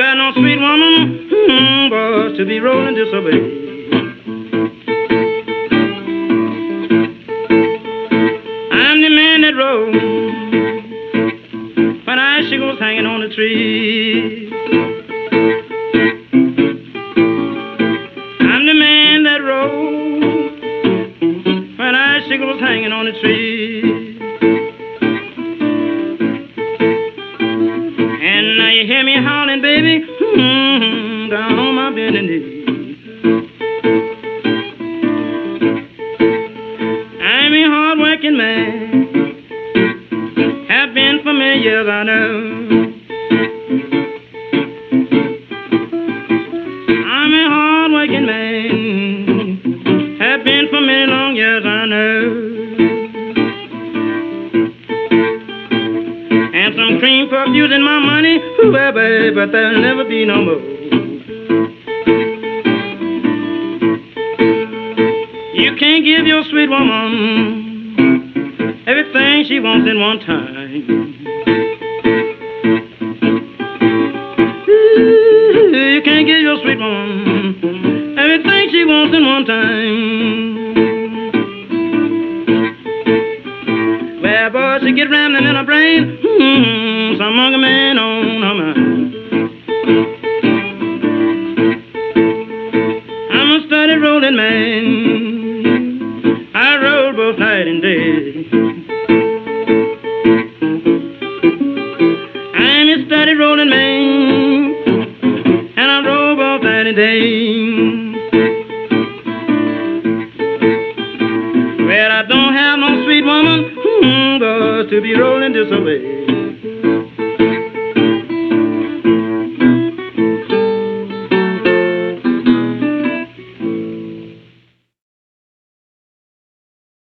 got no sweet woman, boy, to be rolling this away. I'm the man that rode when icicles hanging on the tree. I'm the man that rode when icicles hanging on the tree. And now you hear me howling, baby, down on my bending knee. I'm a hard-working man, have been for many years, I know. I'm a hard-working man, have been for many long years, I know. And some cream puff using my money, baby, but there'll never be no more. You can't give your sweet woman everything she wants in one time. You can't give your sweet woman everything she wants in one time. Well, boy, she get rambling in her brain, some other man on her mind. I'm a steady rolling man, I roll both night and day. I'm a steady rolling man, and I roll both night and day. Well, I don't have no sweet woman, but to be rolling this away.